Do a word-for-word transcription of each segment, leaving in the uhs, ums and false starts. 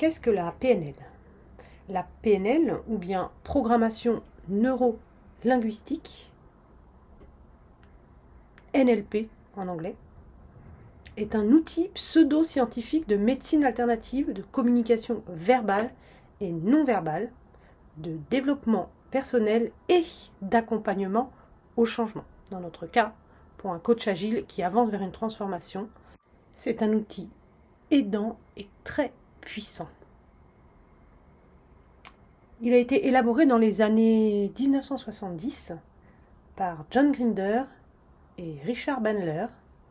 Qu'est-ce que la P N L? La P N L, ou bien programmation neuro-linguistique, N L P en anglais, est un outil pseudo-scientifique de médecine alternative, de communication verbale et non verbale, de développement personnel et d'accompagnement au changement. Dans notre cas, pour un coach agile qui avance vers une transformation, c'est un outil aidant et très puissant. Il a été élaboré dans les années mille neuf cent soixante-dix par John Grinder et Richard Bandler.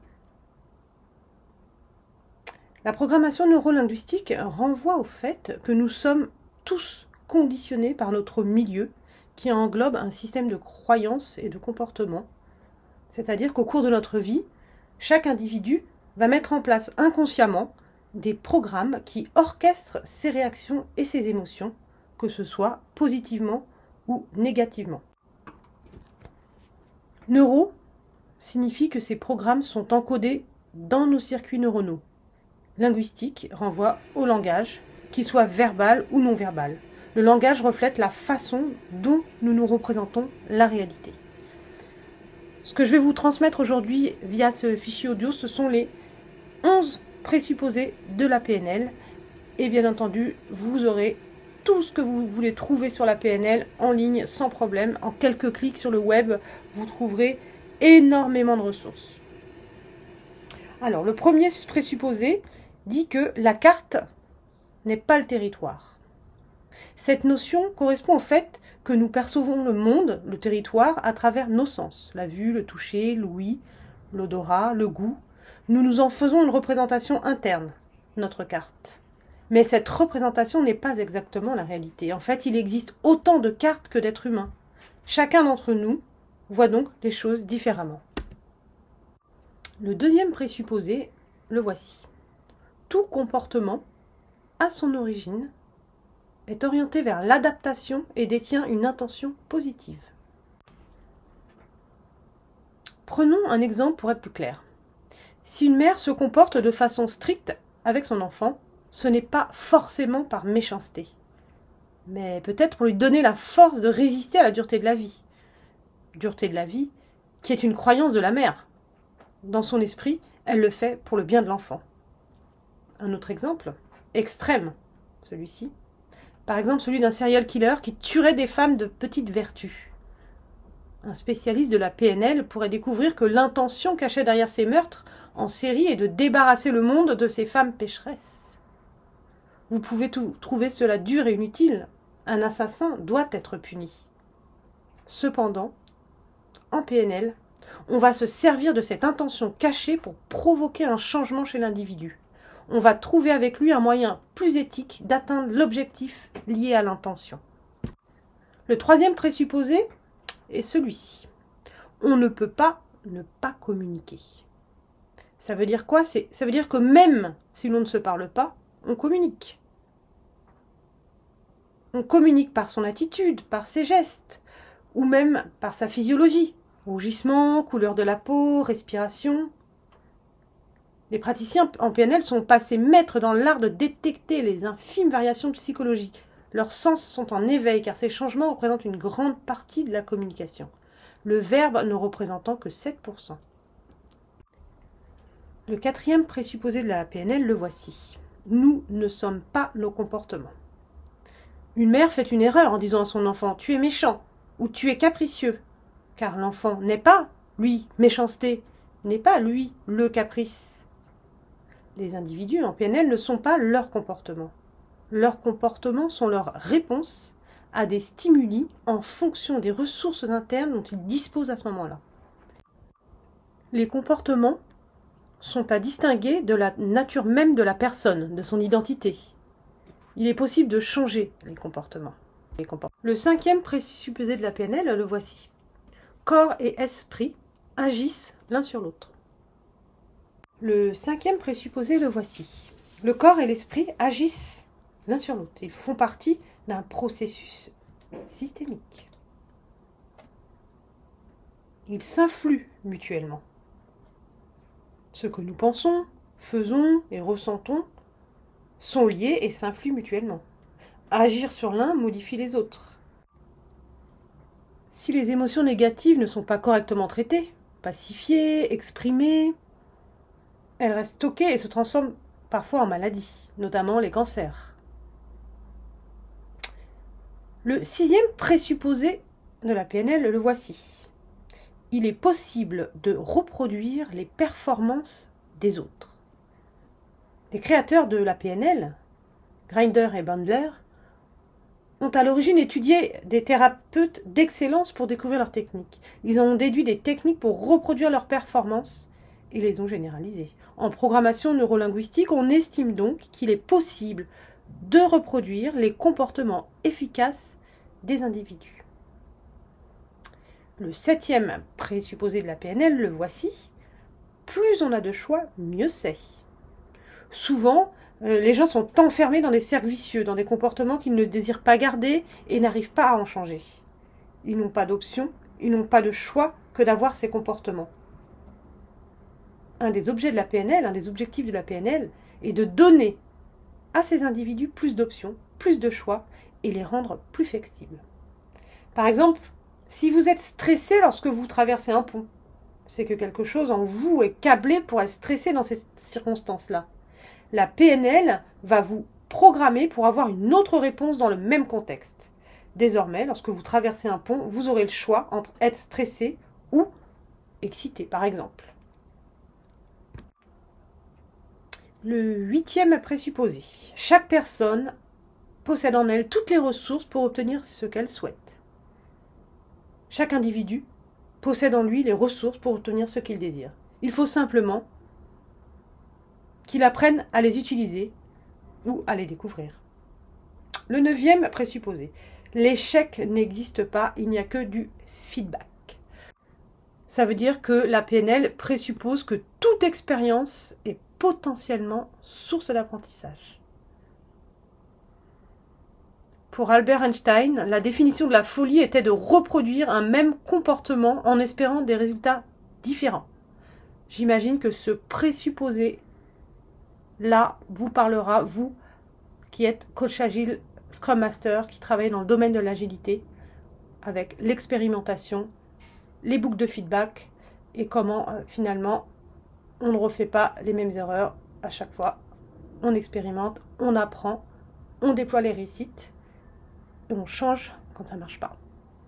La programmation neurolinguistique renvoie au fait que nous sommes tous conditionnés par notre milieu qui englobe un système de croyances et de comportements. C'est-à-dire qu'au cours de notre vie, chaque individu va mettre en place inconsciemment des programmes qui orchestrent ses réactions et ses émotions, que ce soit positivement ou négativement. Neuro signifie que ces programmes sont encodés dans nos circuits neuronaux. Linguistique renvoie au langage, qu'il soit verbal ou non verbal. Le langage reflète la façon dont nous nous représentons la réalité. Ce que je vais vous transmettre aujourd'hui via ce fichier audio, ce sont les onze présupposés de la P N L. Et bien entendu, vous aurez tout ce que vous voulez trouver sur la P N L en ligne sans problème. En quelques clics sur le web, vous trouverez énormément de ressources. Alors, le premier présupposé dit que la carte n'est pas le territoire. Cette notion correspond au fait que nous percevons le monde, le territoire, à travers nos sens. La vue, le toucher, l'ouïe, l'odorat, le goût. Nous nous en faisons une représentation interne, notre carte. Mais cette représentation n'est pas exactement la réalité. En fait, il existe autant de cartes que d'êtres humains. Chacun d'entre nous voit donc les choses différemment. Le deuxième présupposé, le voici. Tout comportement, à son origine, est orienté vers l'adaptation et détient une intention positive. Prenons un exemple pour être plus clair. Si une mère se comporte de façon stricte avec son enfant, ce n'est pas forcément par méchanceté, mais peut-être pour lui donner la force de résister à la dureté de la vie. Dureté de la vie qui est une croyance de la mère. Dans son esprit, elle le fait pour le bien de l'enfant. Un autre exemple, extrême, celui-ci. Par exemple, celui d'un serial killer qui tuerait des femmes de petite vertu. Un spécialiste de la P N L pourrait découvrir que l'intention cachée derrière ces meurtres en série est de débarrasser le monde de ces femmes pécheresses. Vous pouvez tout, trouver cela dur et inutile. Un assassin doit être puni. Cependant, en P N L, on va se servir de cette intention cachée pour provoquer un changement chez l'individu. On va trouver avec lui un moyen plus éthique d'atteindre l'objectif lié à l'intention. Le troisième présupposé est celui-ci. On ne peut pas ne pas communiquer. Ça veut dire quoi? C'est, ça veut dire que même si l'on ne se parle pas, on communique. On communique par son attitude, par ses gestes, ou même par sa physiologie. Rougissement, couleur de la peau, respiration. Les praticiens en P N L sont passés maîtres dans l'art de détecter les infimes variations psychologiques. Leurs sens sont en éveil car ces changements représentent une grande partie de la communication. Le verbe ne représentant que sept pour cent. Le quatrième présupposé de la P N L, le voici. Nous ne sommes pas nos comportements. Une mère fait une erreur en disant à son enfant « tu es méchant » ou « tu es capricieux », car l'enfant n'est pas, lui, méchanceté, n'est pas, lui, le caprice. Les individus en P N L ne sont pas leurs comportements. Leurs comportements sont leurs réponses à des stimuli en fonction des ressources internes dont ils disposent à ce moment-là. Les comportements sont à distinguer de la nature même de la personne, de son identité. Il est possible de changer les comportements. Les comportements. Le cinquième présupposé de la P N L, le voici. Corps et esprit agissent l'un sur l'autre. Le cinquième présupposé, le voici. Le corps et l'esprit agissent l'un sur l'autre. Ils font partie d'un processus systémique. Ils s'influent mutuellement. Ce que nous pensons, faisons et ressentons sont liés et s'influent mutuellement. Agir sur l'un modifie les autres. Si les émotions négatives ne sont pas correctement traitées, pacifiées, exprimées, elles restent stockées et se transforment parfois en maladies, notamment les cancers. Le sixième présupposé de la P N L, le voici. Il est possible de reproduire les performances des autres. Les créateurs de la P N L, Grinder et Bandler, ont à l'origine étudié des thérapeutes d'excellence pour découvrir leurs techniques. Ils ont déduit des techniques pour reproduire leurs performances et les ont généralisées. En programmation neurolinguistique, on estime donc qu'il est possible de reproduire les comportements efficaces des individus. Le septième présupposé de la P N L, le voici. Plus on a de choix, mieux c'est. Souvent, euh, les gens sont enfermés dans des cercles vicieux, dans des comportements qu'ils ne désirent pas garder et n'arrivent pas à en changer. Ils n'ont pas d'option, ils n'ont pas de choix que d'avoir ces comportements. Un des objets de la P N L, un des objectifs de la P N L, est de donner à ces individus plus d'options, plus de choix et les rendre plus flexibles. Par exemple, si vous êtes stressé lorsque vous traversez un pont, c'est que quelque chose en vous est câblé pour être stressé dans ces circonstances-là. La P N L va vous programmer pour avoir une autre réponse dans le même contexte. Désormais, lorsque vous traversez un pont, vous aurez le choix entre être stressé ou excité, par exemple. Le huitième présupposé. Chaque personne possède en elle toutes les ressources pour obtenir ce qu'elle souhaite. Chaque individu possède en lui les ressources pour obtenir ce qu'il désire. Il faut simplement qu'il apprenne à les utiliser ou à les découvrir. Le neuvième présupposé. L'échec n'existe pas, il n'y a que du feedback. Ça veut dire que la P N L présuppose que toute expérience est potentiellement source d'apprentissage. Pour Albert Einstein, la définition de la folie était de reproduire un même comportement en espérant des résultats différents. J'imagine que ce présupposé-là vous parlera, vous qui êtes coach agile, Scrum Master, qui travaillez dans le domaine de l'agilité, avec l'expérimentation, les boucles de feedback et comment euh, finalement on ne refait pas les mêmes erreurs à chaque fois. On expérimente, on apprend, on déploie les réussites et on change quand ça ne marche pas.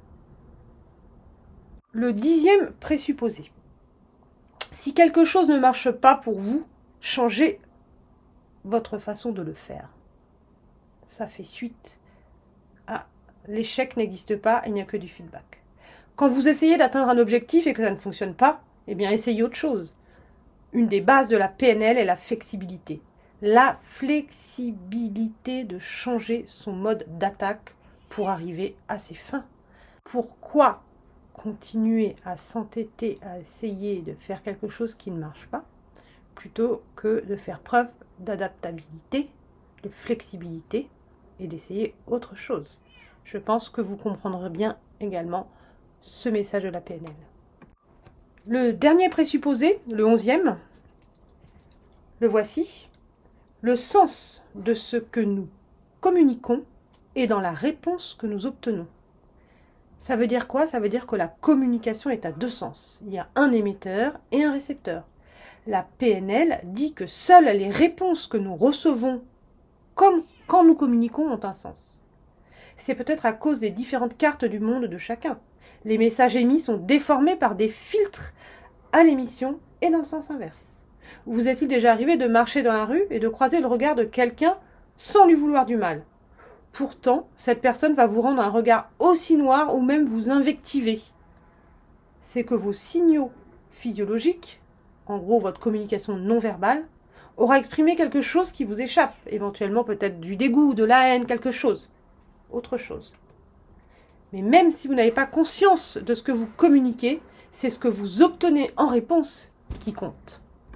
Le dixième présupposé. Si quelque chose ne marche pas pour vous, changez votre façon de le faire. Ça fait suite à l'échec n'existe pas, il n'y a que du feedback. Quand vous essayez d'atteindre un objectif et que ça ne fonctionne pas, eh bien essayez autre chose. Une des bases de la P N L est la flexibilité. La flexibilité de changer son mode d'attaque pour arriver à ses fins. Pourquoi continuer à s'entêter, à essayer de faire quelque chose qui ne marche pas, plutôt que de faire preuve d'adaptabilité, de flexibilité et d'essayer autre chose. Je pense que vous comprendrez bien également ce message de la P N L. Le dernier présupposé, le onzième, le voici. Le sens de ce que nous communiquons est dans la réponse que nous obtenons. Ça veut dire quoi? Ça veut dire que la communication est à deux sens. Il y a un émetteur et un récepteur. La P N L dit que seules les réponses que nous recevons comme quand nous communiquons ont un sens. C'est peut-être à cause des différentes cartes du monde de chacun. Les messages émis sont déformés par des filtres à l'émission et dans le sens inverse. Vous est-il déjà arrivé de marcher dans la rue et de croiser le regard de quelqu'un sans lui vouloir du mal? Pourtant, cette personne va vous rendre un regard aussi noir ou même vous invectiver. C'est que vos signaux physiologiques, en gros votre communication non verbale, aura exprimé quelque chose qui vous échappe, éventuellement peut-être du dégoût, de la haine, quelque chose, autre chose. Mais même si vous n'avez pas conscience de ce que vous communiquez, c'est ce que vous obtenez en réponse qui compte.